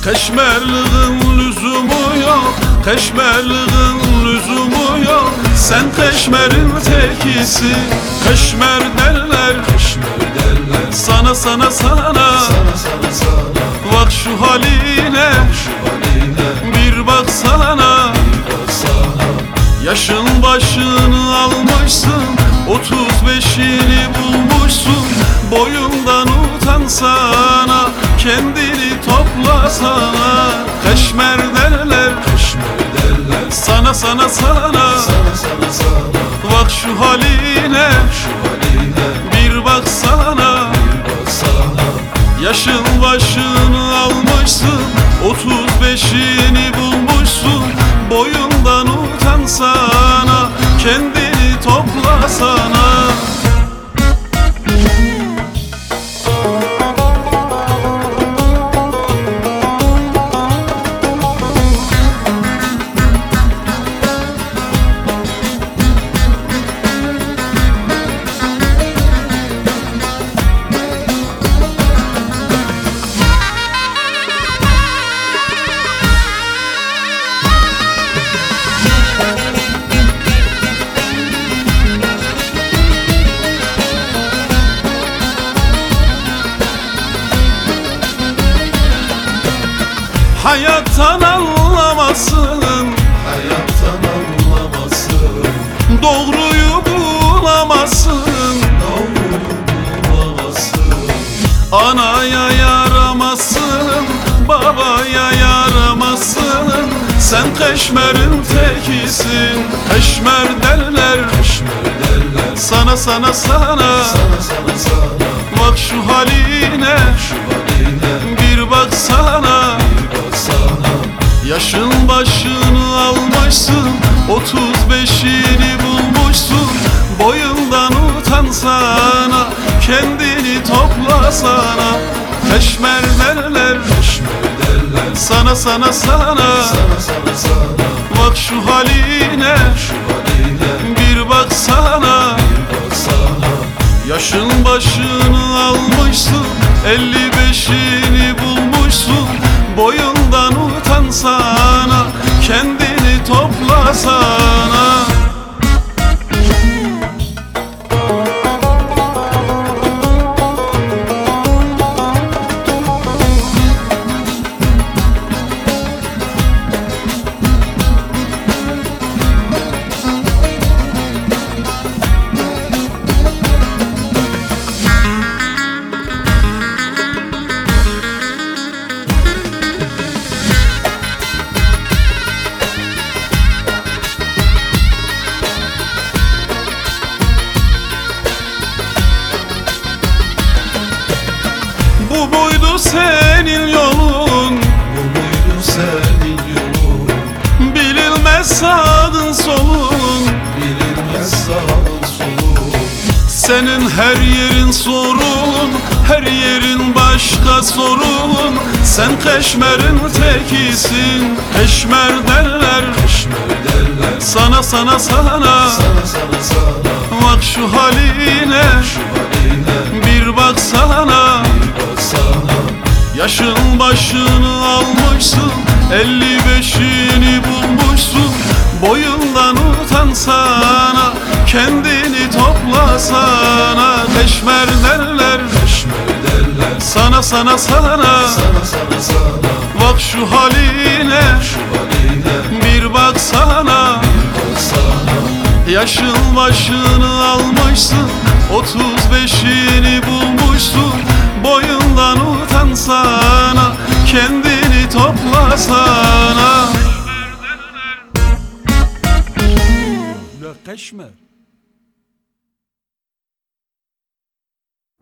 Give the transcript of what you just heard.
Keşmerliğin lüzumu yok, keşmerliğin lüzumu yok. Sen keşmerin tekisin, keşmer derler, keşmer derler. Sana sana sana, bak şu haline, bir baksana. Yaşın başını almışsın, 35'ini bulmuşsun. Boyundan utansana, kendini toplasana. Keşmer derler, sana sana sana. Bak şu haline, bir baksana. Yaşın başını almışsın, 35'ini bulmuşsun. Boyundan utansana, kendini toplasana. Hayattan anlamasın, hayattan anlamasın. doğruyu bulamazsın, Doğruyu bulamazsın. anaya yaramazsın, babaya yaramazsın. Sen keşmerin tekisin, keşmer derler, Keşmer derler, sana sana sana. sana sana. Bak şu haline, bir baksana. Yaşın başını almışsın, 35'ini bulmuşsun. Boyundan utansana, kendini toplasana. Keşmer derler, sana sana sana. Bak şu haline, bir baksana. Yaşın başını almışsın, 55'ini bulmuşsun. Boyundan utansana, kendini toplasana. Bu buydu senin yolun, Bu muydu senin yolun? bilinmez sağın solun. Bilinmez sağın solun. Senin her yerin sorun, her yerin başka sorun. Sen keşmerin tekisin, keşmer derler, Keşmer derler, sana sana sana. sana sana. Bak şu haline, bir baksana. Yaşın başını almışsın, 55'ini bulmuşsun. Boyundan utansana, kendini toplasana. Keşmer derler, sana sana sana. Sana sana. Bak şu haline, bir baksana. Yaşın başını almışsın, 35'ini bulmuşsun. Boyundan utansana, kendini toplasana. La keşmer.